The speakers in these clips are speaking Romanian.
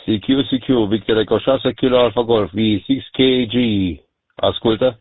CQ, Victor Eco 6 kilo Alpha Golf, V6 KG. Ascultă?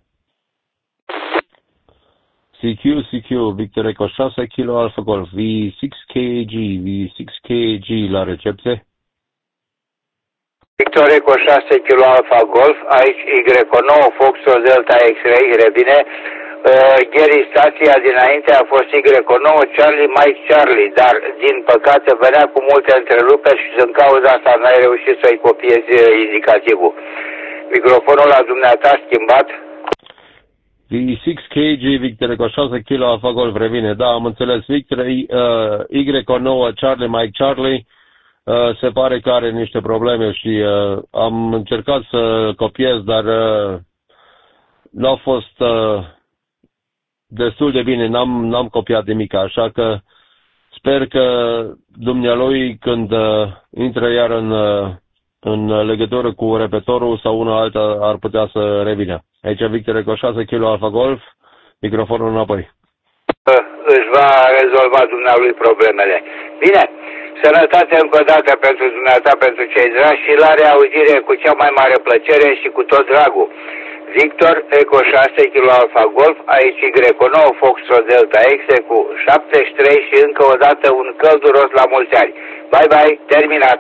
CQ, Victor Eco 6 kilo Alpha Golf, V6 KG la recepție. Victor Eco 6 kilo Alpha Golf, aici Y9 Foxtrot Delta X-Ray, revine. Gary, stația dinainte a fost Y9 Charlie Mike Charlie, dar din păcate venea cu multe întreruperi și din cauza asta n-ai reușit să-i copiezi indicativul. Microfonul la dumneata schimbat. V6 KG, Victor Eco 6 kilo Alpha Golf, revine. Da, am înțeles, Victor, Y9 Charlie Mike Charlie, se pare că are niște probleme și am încercat să copiez, dar nu a fost destul de bine, n-am copiat nimic, așa că sper că dumnealui când intră iar în legătură cu repetorul sau una alta ar putea să revină. Aici Victor Eco 6 kilo Alpha Golf, microfonul înapoi. Își va rezolva dumnealui problemele. Bine, sănătate încă o dată pentru dumneata, pentru cei dragi și la reauzire cu cea mai mare plăcere și cu tot dragul. Victor Eco 6 kilo Alpha Golf, aici Y9 Foxtrot Delta X cu 73 și încă o dată un călduros la mulți ani. Bye bye, terminat.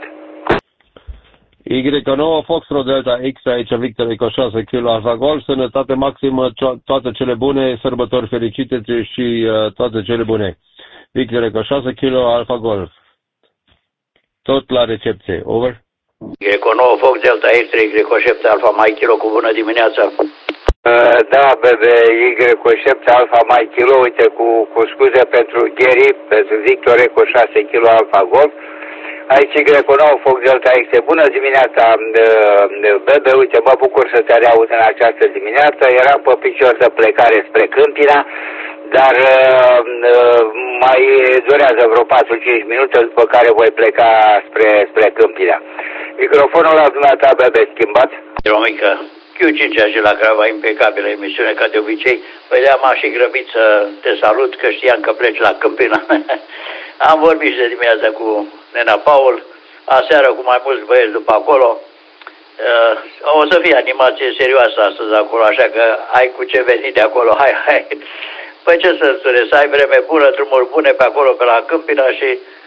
Y9 Foxtrot Delta X, aici Victor Eco 6 kilo Alpha Golf, sănătate maximă, toate cele bune, sărbători fericite și toate cele bune. Victor Eco 6 kilo Alpha Golf. Tot la recepție. Over. Y9 Fox Delta X-Ray, Y7 Alpha Mike Kilo, cu bună dimineața. Da, bebe, Y7 Alpha Mike Kilo, uite, cu scuze pentru Gary, pentru Victor Eco 6 kilo Alpha Golf. Aici Y9 Fox Delta X, bună dimineața, bebe, uite, mă bucur să te reaud în această dimineață. Eram pe picior de plecare spre Câmpina, dar mai durează vreo 4-5 minute, după care voi pleca spre Câmpina. Microfonul la dumneata, bebe, schimbat. Romică, Q5 la Craiova, impecabilă emisiune, ca de obicei. Păi de-aia m-am și grăbit să te salut, că știam că pleci la Câmpina. Am vorbit și de dimineața cu nena Paul, aseară cu mai mulți băieți după acolo. O să fie animație serioasă astăzi acolo, așa că ai cu ce veni de acolo, hai. Păi ce să spune, să ai vreme bună, drumuri bune pe acolo, pe la Câmpina și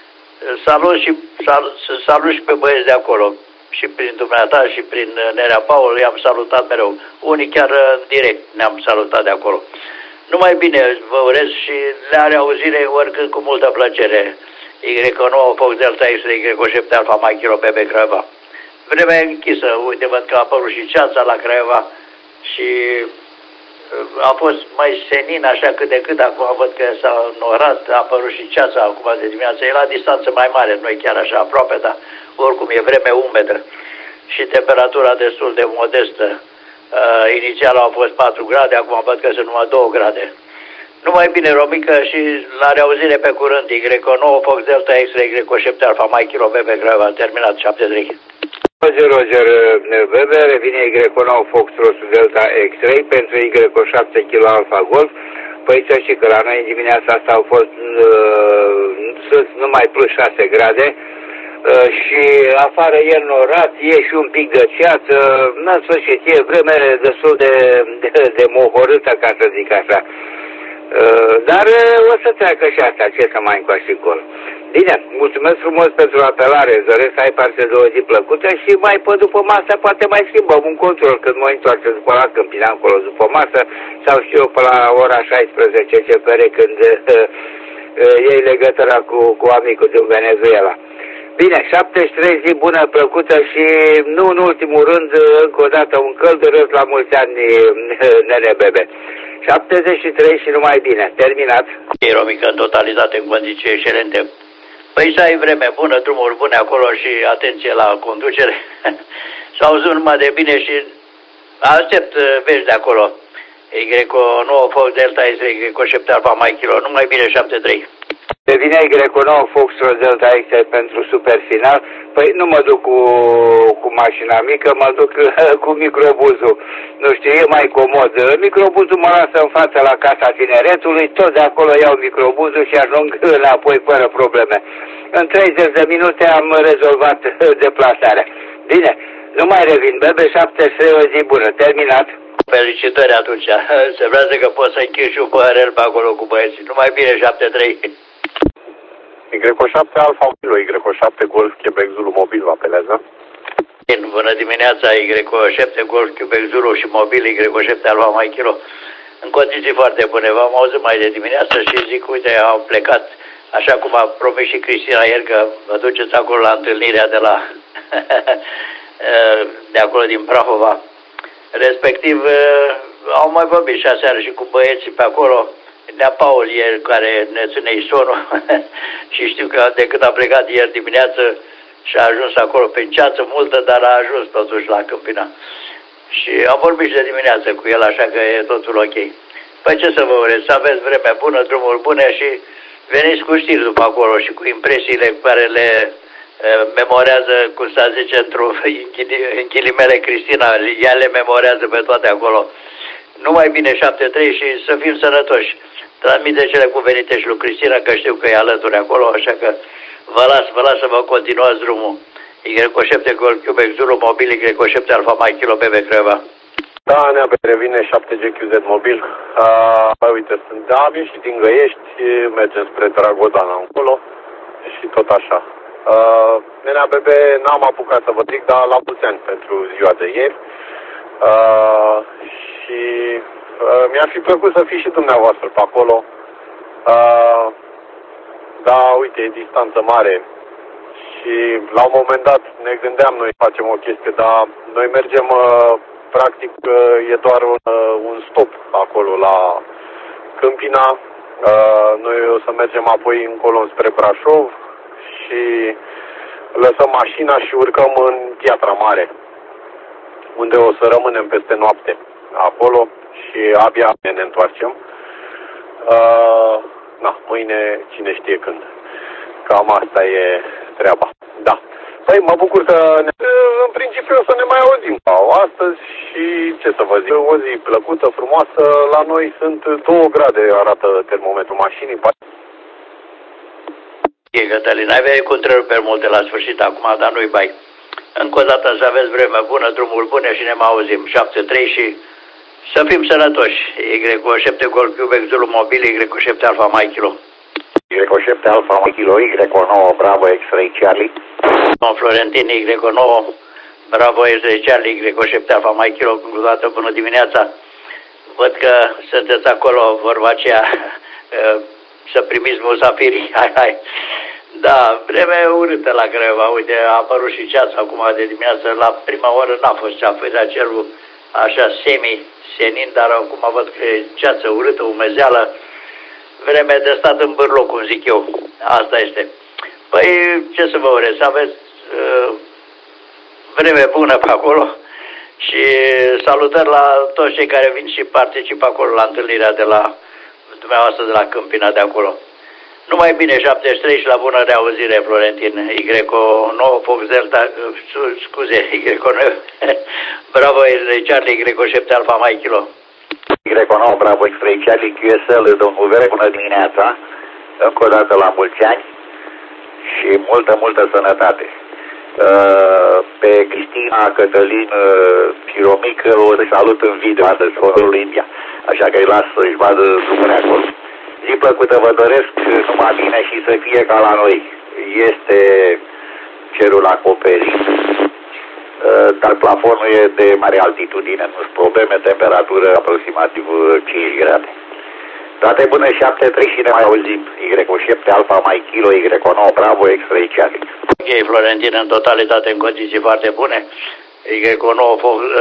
salut și pe băieți de acolo. Și prin dumneata și prin Nerea Paul i-am salutat mereu. Unii chiar în direct ne-am salutat de acolo. Numai bine, vă urez și la reauzire oricând cu multă plăcere. Y9 Fox Delta X, Y7 Alpha Mike Kilo, Bebe Craiova. Vremea închisă, uite, văd că a apărut și ceața la Craiova și a fost mai senin așa cât de cât, acum văd că s-a înnorat, a apărut și ceața acum de dimineață, e la distanță mai mare, nu e chiar așa aproape, dar oricum e vreme umedă și temperatura destul de modestă. Inițial au fost 4 grade, acum văd că sunt numai 2 grade. Numai bine, Romică, și la reauzire pe curând, Y9 Fox Delta X-Ray, Y7 Alpha Mike Kilo, Bebe Craiova, terminat, 73. Roger, bebe, revine Y9 Foxtrot Delta X-Ray pentru Y7 kilo Alpha Golf. Păi să știi că la noi în dimineața asta au fost sunt numai plus 6 grade și afară e norat, e și un pic de ceață, în sfârșit e vreme destul de mohorâtă, ca să zic așa. Dar o să treacă și asta, ce să mai încoace încolo. Bine, mulțumesc frumos pentru apelare, îți doresc să ai parte de o zi plăcută și mai pe după masă poate mai schimbăm un control când mă întoarce după la Câmpina încolo după masă sau știu eu pe la ora 16 CPR când iei legătura cu amicul din Venezuela. Bine, 73 zi bună, plăcută și nu în ultimul rând, încă o dată un călduros la mulți ani, nene bebe. 73 și numai bine. Terminat. E Romică, în totalitate, în condiții excelente. Păi să ai vreme bună, drumuri bune acolo și atenție la conducere. Să auzi numai de bine și aștept vești de acolo. Y9 Fox Delta X, Y7 Alpha Mike Kilo, numai bine, 73. Devine Y9 Foxtrot Delta X pentru super final. Păi nu mă duc cu mașina mică, mă duc cu microbuzul. Nu știu, e mai comod. Microbuzul mă lasă în fața la Casa Tineretului, tot de acolo iau microbuzul și ajung înapoi fără probleme. În 30 de minute am rezolvat deplasarea. Bine, nu mai revin. BB73, o zi bună. Terminat. Felicitări atunci. Se vrea că poți să închizi și un păhărel pe acolo cu băieții. Numai bine, 7-3. Y7 Alfa Kilo, Y7 Golf Quebec Zulu mobil vă apelează. Bună dimineața, Y7 Golf Quebec Zulu și mobil Y7 Alfa Mike Kilo. În condiții foarte bune. V-am auzit mai de dimineață și zic, uite, am plecat, așa cum a promis și Cristina ieri, că vă duceți acolo la întâlnirea de la de acolo din Prahova. Respectiv, au mai vorbit și aseară și cu băieții pe acolo. Nea Paul ieri, care ne ține isonul și știu că de când a plecat ieri dimineață și a ajuns acolo pe ceață multă, dar a ajuns totuși la Câmpina. Și am vorbit și de dimineață cu el, așa că e totul ok. Păi ce să vă urez, să aveți vreme bună, drumuri bune și veniți cu știri după acolo și cu impresiile care le memorează, cum să zice, în ghilimele Cristina, ea le memorează pe toate acolo. Numai bine 7-3 și să fim sănătoși. Transmite cele cuvenite și lui Cristina, că știu că e alături acolo, așa că vă las să vă continuați drumul. Y7 Golf Quebec Zulu mobil, Y7 Alfa Mike Kilo Bebe Creva. Da, ne revine 7GQZ mobil. Uite, am ieșit din Găiești, mergem spre Dragodana încolo și tot așa. Nenea Bebe, n-am apucat să vă zic, dar la mulți ani pentru ziua de ieri. Și mi-ar fi plăcut să fiți și dumneavoastră pe acolo. Da, uite, e distanță mare și la un moment dat ne gândeam noi facem o chestie, dar noi mergem, practic, e doar un stop acolo la Câmpina. Noi o să mergem apoi încolo spre Brașov și lăsăm mașina și urcăm în Piatra Mare, unde o să rămânem peste noapte acolo și abia ne întoarcem. Mâine cine știe când. Cam asta e treaba. Da. Păi mă bucur că în principiu o să ne mai auzim astăzi și ce să vă zic, o zi plăcută, frumoasă. La noi sunt 2 grade, arată termometrul mașinii. Cătălin, ai venit cu întreruperi multe la sfârșit acum, dar nu-i bai. Încă o dată să aveți vreme bună, drumuri bune și ne mai auzim. 7-3 și să fim sănătoși. Y7 Golf Quebec Zulu mobil, Y7 Alfa Mike Kilo. Y7 Alfa Mike Kilo, Y9 Bravo X-Ray Charlie. Florentin, Y9 Bravo X-Ray Charlie, Y7 Alfa Mike Kilo. Încă o dată bună dimineața. Văd că sunteți acolo, vorba aceea, să primiți musafiri. Hai. Da, vreme urâtă la Craiova. Uite, a apărut și ceața acum de dimineață. La prima oră n-a fost ceafă, era cerul așa semi-senin, dar acum văd că e ceață urâtă, umezeală. Vreme de stat în bârloc, cum zic eu. Asta este. Păi, ce să vă urez? Să aveți vreme bună pe acolo și salutări la toți cei care vin și participă acolo la întâlnirea de la dumneavoastră de la Câmpina de acolo. Numai bine, 73 și la bună reauzire, Florentin. Y9 Fox Delta, scuze, Y9 Bravo Charlie, Y7 Alfa Mike Kilo. Y9 Bravo X-Ray Charlie QSL, domnul Vere, bună dimineața. Încă o dată la mulți ani și multă sănătate. Pe Cristina, Cătălin și Romic o salut în video astăzi, Horul India. Așa că îi las să-și vadă drumul acolo. Zi plăcută vă doresc, numai bine și să fie ca la noi. Este cerul acoperit, dar plafonul e de mare altitudine, nu sunt probleme, temperatură aproximativ 5 grade. Toate bune, 7-3 și ne mai auzim. Y7 Alfa Mike Kilo, Y9 Bravo X-Ray Charlie. Ok, Florentin, în totalitate în condiții foarte bune. Y9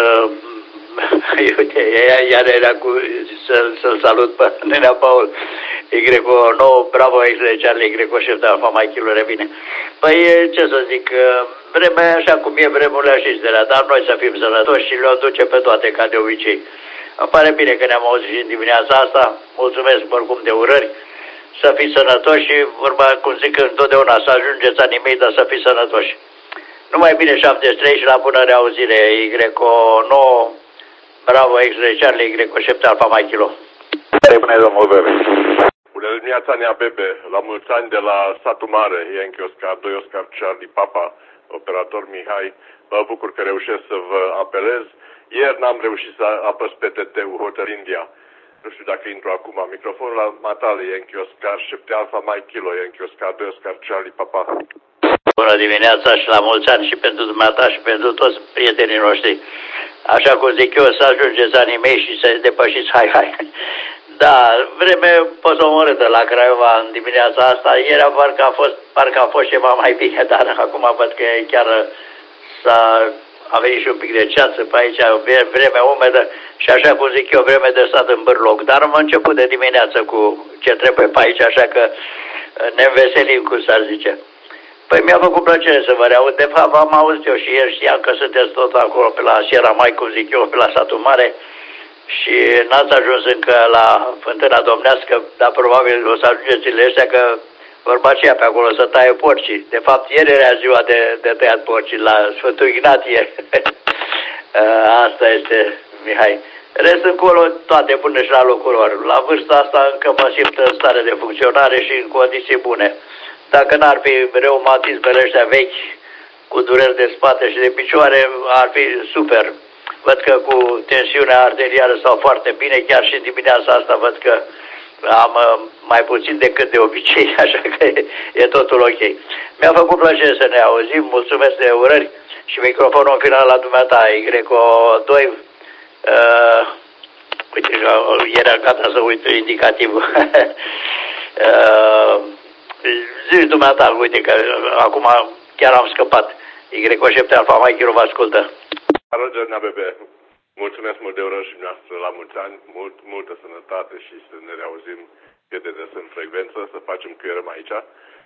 uite, iar era cu să-l salut pe nenea Paul. Y9 Bravo X-Ray Charlie, Y7 Alfa Mike Kilo revine. Păi, ce să zic, vremea așa cum e, vremurile și dar noi să fim sănătoși și le-o duce pe toate ca de obicei. Îmi pare bine că ne-am auzit și în dimineața asta. Mulțumesc oricum de urări. să fiți sănătoși și vorba, cum zic întotdeauna, să ajungeți animei, dar să fiți sănătoși. Numai bine 73 și la bună reauzire, Y9, bravo, X-Ray Charlie, Y7 Alfa Mike Kilo. Bună, domnul Bebe. Bună dimineața, Nea Bebe. La mulți ani de la Satul Mare, Yankee Oscar 2 Oscar Charlie Papa, operator Mihai. Mă bucur că reușesc să vă apelez. Ieri n-am reușit să apăs pe TT-ul Hotel India. Nu știu dacă intru acum. Microfonul la matale, Yankee Oscar 7 Alfa Mike Kilo, Yankee Oscar 2 Oscar Charlie Papa. Bună dimineața și la mulți ani și pentru dumneata și pentru toți prietenii noștri. Așa cum zic eu, să ajungeți anii mei și să depășiți hai. Da, vreme pot să omorâtă la Craiova în dimineața asta. Ieri parcă a fost ceva mai bine, dar acum văd că chiar a venit și un pic de ceață pe aici, vreme umedă și așa cum zic eu, vreme de stat în bârloc. Dar am început de dimineață cu ce trebuie pe aici, așa că ne înveselim, cum s-ar zice. Păi mi-a făcut plăcere să vă reaud. De fapt, am auzit eu și ieri, știam că sunteți tot acolo pe la Sierra Mai, cum zic eu, pe la Satul Mare și n-ați ajuns încă la Fântâna Domnească, dar probabil o să ajungeți zilele astea că vorba aceea pe acolo să taie porcii. De fapt, ieri era ziua de tăiat porcii la Sfântul Ignatie. Asta este, Mihai. Rest încolo, toate bune și la locul lor. La vârsta asta încă mă simt în stare de funcționare și în condiții bune. Dacă n-ar fi reumatismele ăștia vechi, cu dureri de spate și de picioare, ar fi super. Văd că cu tensiunea arterială stau foarte bine, chiar și dimineața asta văd că am mai puțin decât de obicei, așa că e totul ok. Mi-a făcut plăcere să ne auzim, mulțumesc de urări și microfonul final la dumneata, Y2. Uite, era gata să uit indicativul. Zici dumneata, uite că acum chiar am scăpat. Y7 Alfa Mike Kilo vă ascultă. Roger Bebe, mulțumesc mult de urări și noastră la mulți ani, multă sănătate și să ne reauzim cât de des în frecvență, să facem că eram aici.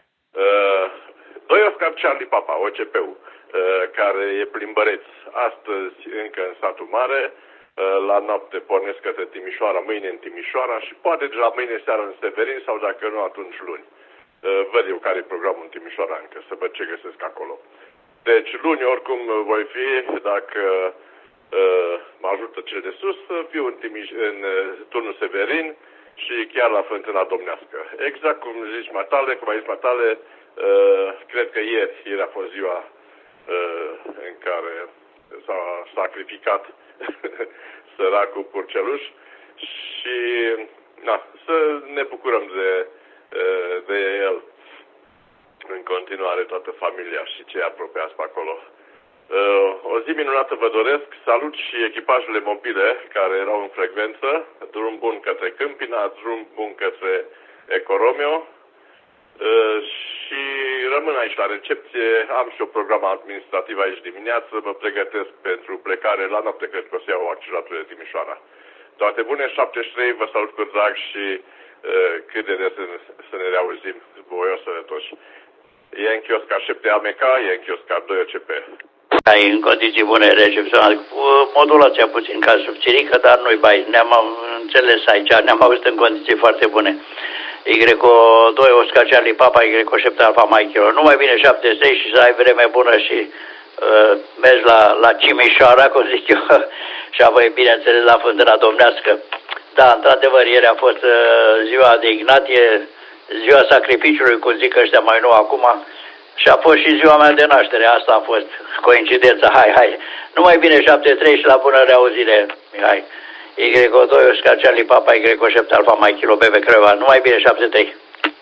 2 Oscar Charlie Papa, OCP-ul, care e plimbăreț astăzi încă în Satul Mare, la noapte pornesc către Timișoara, mâine în Timișoara și poate de la mâine seara în Severin sau dacă nu atunci luni. Văd eu care e programul în Timișoara încă, să văd ce găsesc acolo. Deci luni oricum voi fi, dacă mă ajută cel de sus, să fiu în turnul Severin și chiar la Fântâna Domnească. Exact cum zici Matale, cum ai zis Matale, cred că ieri a fost ziua în care s-a sacrificat săracul Purceluș și să ne bucurăm de el în continuare, toată familia și cei apropiați pe acolo. O zi minunată vă doresc, salut și echipajele mobile care erau în frecvență, drum bun către Câmpina, drum bun către Ecoromeo și rămân aici la recepție, am și o program administrativ aici dimineață, mă pregătesc pentru plecare la noapte, cred că o să iau acceleratul de Timișoara. Toate bune, 73, vă salut cu drag și cât de des să ne reauzim, voios sănătoși. Yankee Oscar 7 AMK, Yankee Oscar 2 OCP. Ai în condiții bune recepționat, cu modulația puțin ca subțirică, dar nu-i bai, ne-am înțeles aici, ne-am auzit în condiții foarte bune. Y2 Oscar Charlie Papa, Y7 Alfa Mike Kilo. Numai bine 73 și să ai vreme bună și mergi la Timișoara, cum zic eu, și apoi bineînțeles la Fântâna Domnească. Da, într-adevăr, ieri a fost ziua de Ignatie, ziua sacrificiului, cum zic ăștia mai nou acum, și a fost și ziua mea de naștere, asta a fost coincidența, hai. Numai bine 73 și la bună reauzire, Mihai. Y2 Oscar Charlie Papa, Y7 Alfa Mike Kilo Bebe Creva, numai bine 73.